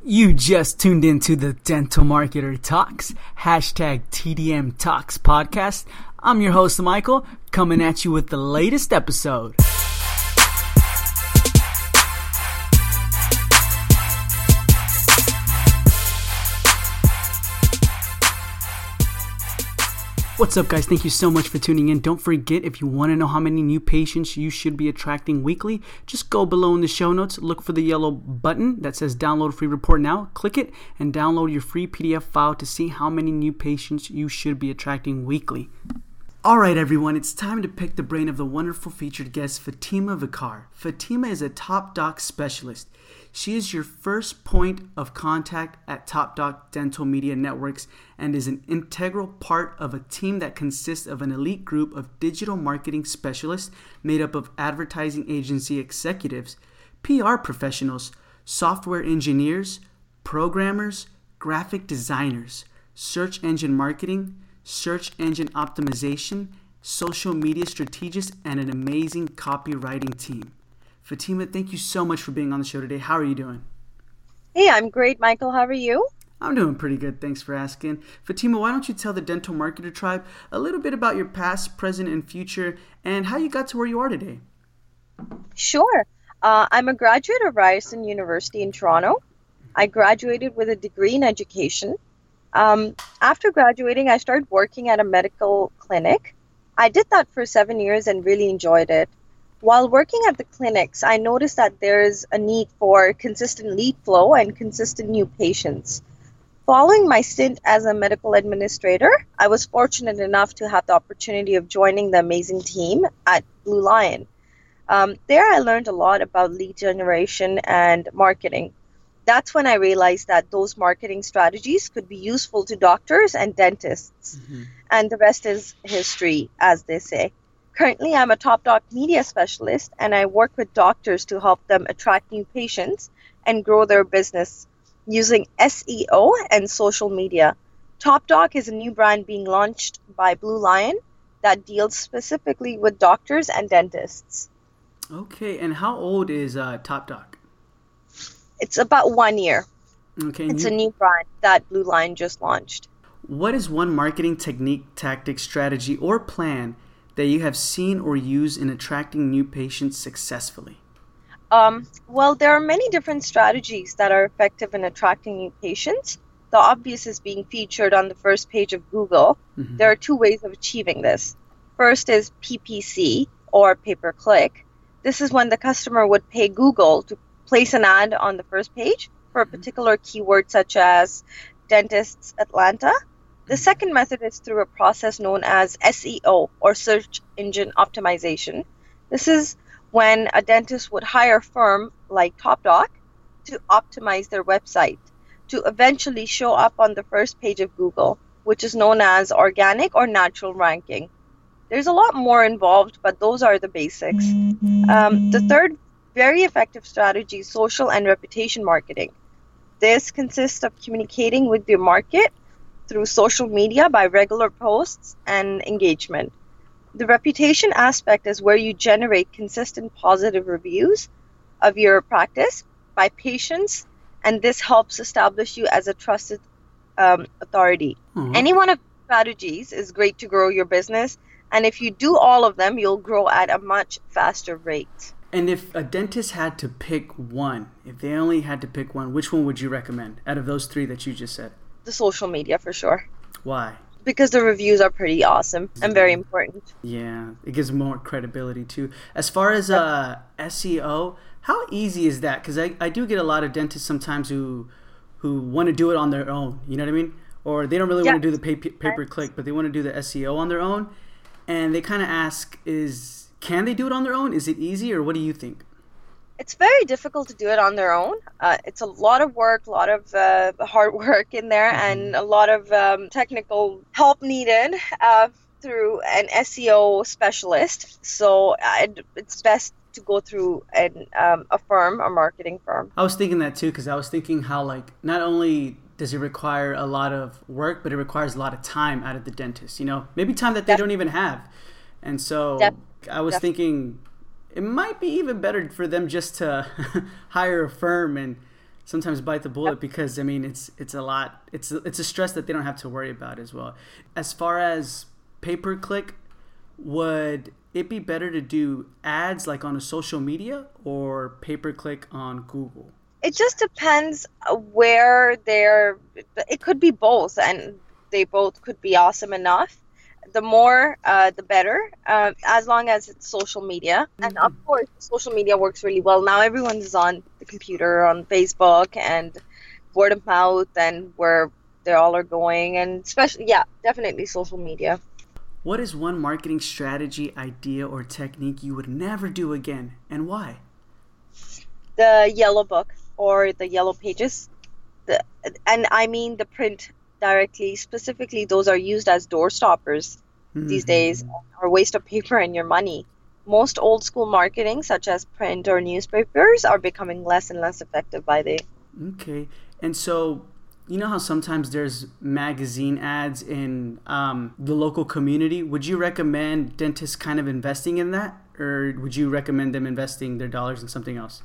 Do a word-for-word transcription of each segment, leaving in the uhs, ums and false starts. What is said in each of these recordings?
You just tuned into the Dental Marketer Talks, hashtag T D M Talks podcast. I'm your host, Michael, coming at you with the latest episode. What's up, guys? Thank you so much for tuning in. Don't forget, if you want to know how many new patients you should be attracting weekly, just go below in the show notes, look for the yellow button that says download free report now, click it, and download your free P D F file to see how many new patients you should be attracting weekly. Alright everyone, it's time to pick the brain of the wonderful featured guest, Fatima Vicar. Fatima is a Top Doc specialist. She is your first point of contact at Top Doc Dental Media Networks and is an integral part of a team that consists of an elite group of digital marketing specialists made up of advertising agency executives, P R professionals, software engineers, programmers, graphic designers, search engine marketing, search engine optimization, social media strategists, and an amazing copywriting team. Fatima, thank you so much for being on the show today. How are you doing? Hey, I'm great, Michael. How are you? I'm doing pretty good. Thanks for asking. Fatima, why don't you tell the Dental Marketer Tribe a little bit about your past, present, and future, and how you got to where you are today? Sure. Uh, I'm a graduate of Ryerson University in Toronto. I graduated with a degree in education. Um, after graduating, I started working at a medical clinic. I did that for seven years and really enjoyed it. While working at the clinics, I noticed that there is a need for consistent lead flow and consistent new patients. Following my stint as a medical administrator, I was fortunate enough to have the opportunity of joining the amazing team at Blue Lion. Um, there I learned a lot about lead generation and marketing. That's when I realized that those marketing strategies could be useful to doctors and dentists. Mm-hmm. And the rest is history, as they say. Currently, I'm a Top Doc media specialist, and I work with doctors to help them attract new patients and grow their business using S E O and social media. Top Doc is a new brand being launched by Blue Lion that deals specifically with doctors and dentists. Okay, and how old is uh, Top Doc? It's about one year. Okay, it's you... a new brand that Blue Lion just launched. What is one marketing technique, tactic, strategy, or plan that you have seen or used in attracting new patients successfully? Um, well, there are many different strategies that are effective in attracting new patients. The obvious is being featured on the first page of Google. Mm-hmm. There are two ways of achieving this. First is P P C, or pay-per-click. This is when the customer would pay Google to place an ad on the first page for a particular keyword such as Dentists Atlanta. The second method is through a process known as S E O, or search engine optimization. This is when a dentist would hire a firm like Top Doc to optimize their website to eventually show up on the first page of Google, which is known as organic or natural ranking. There's a lot more involved, but those are the basics. Um, the third very effective strategy is social and reputation marketing. This consists of communicating with your market through social media by regular posts and engagement. The reputation aspect is where you generate consistent positive reviews of your practice by patients, and this helps establish you as a trusted um, authority. Mm-hmm. Any one of the strategies is great to grow your business, and if you do all of them, you'll grow at a much faster rate. And if a dentist had to pick one, if they only had to pick one, which one would you recommend out of those three that you just said? The social media, for sure. Why? Because the reviews are pretty awesome and very important. Yeah, it gives more credibility too. As far as uh, S E O, how easy is that? Because I, I do get a lot of dentists sometimes who who want to do it on their own. You know what I mean? Or they don't really yeah. want to do the pay, pay-per-click, but they want to do the S E O on their own. And they kind of ask, is can they do it on their own? Is it easy, or what do you think? It's very difficult to do it on their own. Uh, it's a lot of work, a lot of uh, hard work in there, mm-hmm. and a lot of um, technical help needed uh, through an S E O specialist. So uh, it's best to go through an, um, a firm, a marketing firm. I was thinking that too, because I was thinking how, like, not only does it require a lot of work, but it requires a lot of time out of the dentist. You know, maybe time that they Def- don't even have. And so Def- I was Def- thinking it might be even better for them just to hire a firm and sometimes bite the bullet because I mean it's it's a lot. It's it's a stress that they don't have to worry about as well. As far as pay per click, would it be better to do ads like on a social media or pay per click on Google? It just depends where they're. It could be both, and they both could be awesome enough. The more, uh, the better, uh, as long as it's social media. Mm-hmm. And of course, social media works really well. Now everyone's on the computer, on Facebook, and word of mouth, and where they all are going. And especially, yeah, definitely social media. What is one marketing strategy, idea, or technique you would never do again, and why? The yellow book or the yellow pages. The, and I mean the print directly, specifically those are used as door stoppers mm-hmm. these days, or waste of paper and your money. Most old school marketing, such as print or newspapers, are becoming less and less effective by the Okay. And so, you know how sometimes there's magazine ads in um, the local community? Would you recommend dentists kind of investing in that? Or would you recommend them investing their dollars in something else?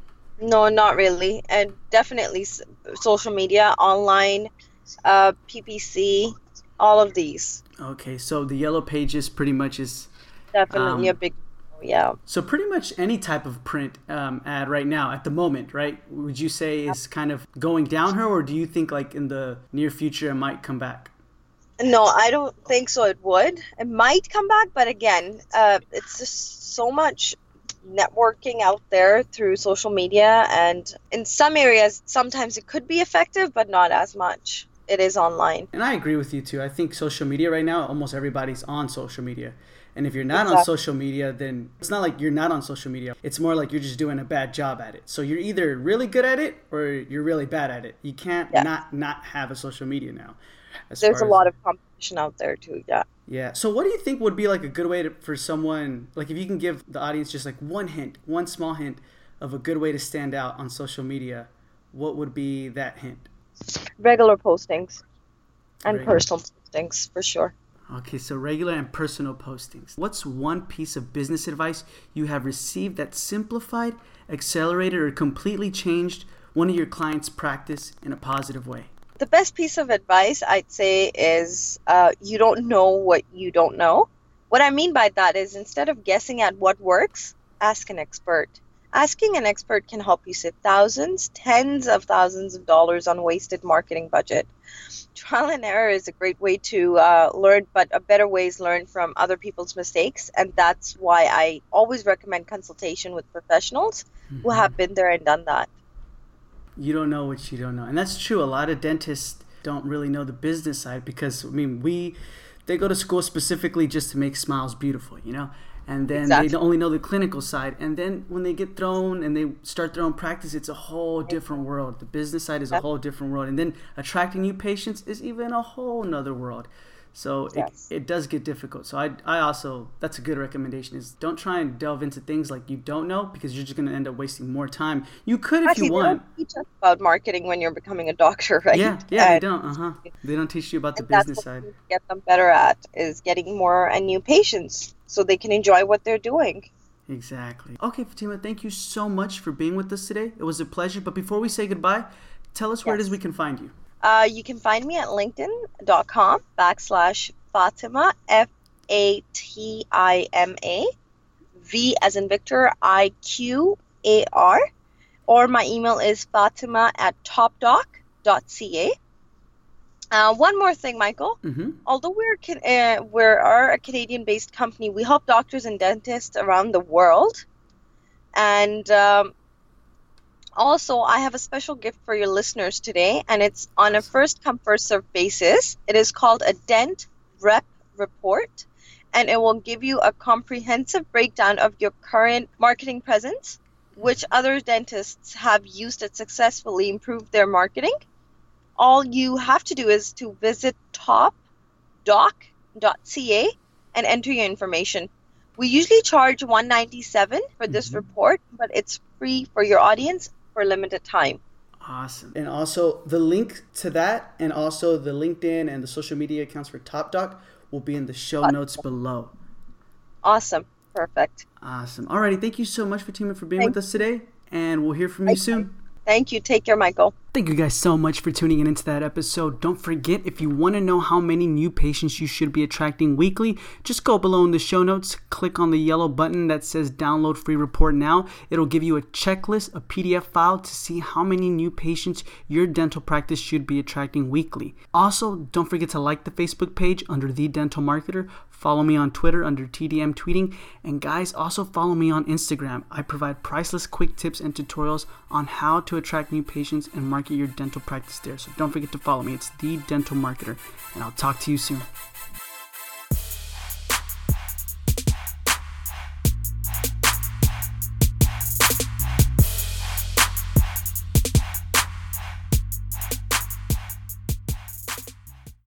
No, not really. And definitely social media, online, uh, P P C, all of these. Okay, so the yellow pages pretty much is definitely um, a big, yeah. So pretty much any type of print um, ad right now at the moment, right? Would you say is kind of going down here, or do you think like in the near future it might come back? No, I don't think so. It would. It might come back, but again, uh, it's just so much networking out there through social media, and in some areas sometimes it could be effective, but not as much. It is online. And I agree with you too. I think social media right now, almost everybody's on social media. And if you're not exactly. on social media, then it's not like you're not on social media. It's more like you're just doing a bad job at it. So you're either really good at it or you're really bad at it. You can't yes. not not have a social media now. There's a lot of competition out there too, yeah. Yeah. So what do you think would be like a good way to, for someone, like if you can give the audience just like one hint, one small hint of a good way to stand out on social media, what would be that hint? Regular postings and Regular. personal postings for sure. Okay, so regular and personal postings. What's one piece of business advice you have received that simplified, accelerated, or completely changed one of your clients' practice in a positive way? The best piece of advice I'd say is uh, you don't know what you don't know. What I mean by that is instead of guessing at what works, ask an expert. Asking an expert can help you save thousands, tens of thousands of dollars on wasted marketing budget. Trial and error is a great way to uh, learn, but a better way is learn from other people's mistakes. And that's why I always recommend consultation with professionals mm-hmm. who have been there and done that. You don't know what you don't know. And that's true. A lot of dentists don't really know the business side because, I mean, we they go to school specifically just to make smiles beautiful, you know? And then exactly. they only know the clinical side. And then when they get thrown and they start their own practice, it's a whole different world. The business side is a whole different world. And then attracting new patients is even a whole nother world. So yes. it, it does get difficult. So I, I also, that's a good recommendation, is don't try and delve into things like you don't know, because you're just going to end up wasting more time. You could if Actually, you want. They don't teach us about marketing when you're becoming a doctor, right? Yeah, yeah, and, they don't. Uh-huh. They don't teach you about the and business that's side. What we get them better at is getting more and new patients so they can enjoy what they're doing. Exactly. Okay, Fatima, thank you so much for being with us today. It was a pleasure. But before we say goodbye, tell us where yes. it is we can find you. Uh, you can find me at linkedin.com backslash Fatima, F A T I M A, V as in Victor, I Q A R, or my email is fatima at topdoc dot c a. Uh, one more thing, Michael. Mm-hmm. Although we're uh, we're are a Canadian-based company, we help doctors and dentists around the world. And um, also, I have a special gift for your listeners today, and it's on a first-come, first-served basis. It is called a Dent Rep Report, and it will give you a comprehensive breakdown of your current marketing presence, which other dentists have used it successfully improve their marketing. All you have to do is to visit top doc dot c a and enter your information. We usually charge one hundred ninety-seven dollars for this mm-hmm. report, but it's free for your audience for a limited time. Awesome. And also the link to that, and also the LinkedIn and the social media accounts for TopDoc will be in the show notes below. Awesome. Perfect. Awesome. Alrighty. Thank you so much, Fatima, for being Thanks. with us today, and we'll hear from you soon. Thank you. Take care, Michael. Thank you guys so much for tuning in into that episode. Don't forget, if you want to know how many new patients you should be attracting weekly, just go below in the show notes, click on the yellow button that says download free report now. It'll give you a checklist, a P D F file to see how many new patients your dental practice should be attracting weekly. Also, don't forget to like the Facebook page under The Dental Marketer. Follow me on Twitter under T D M Tweeting. And guys, also follow me on Instagram. I provide priceless quick tips and tutorials on how to attract new patients and market your dental practice there. So don't forget to follow me. It's The Dental Marketer. And I'll talk to you soon.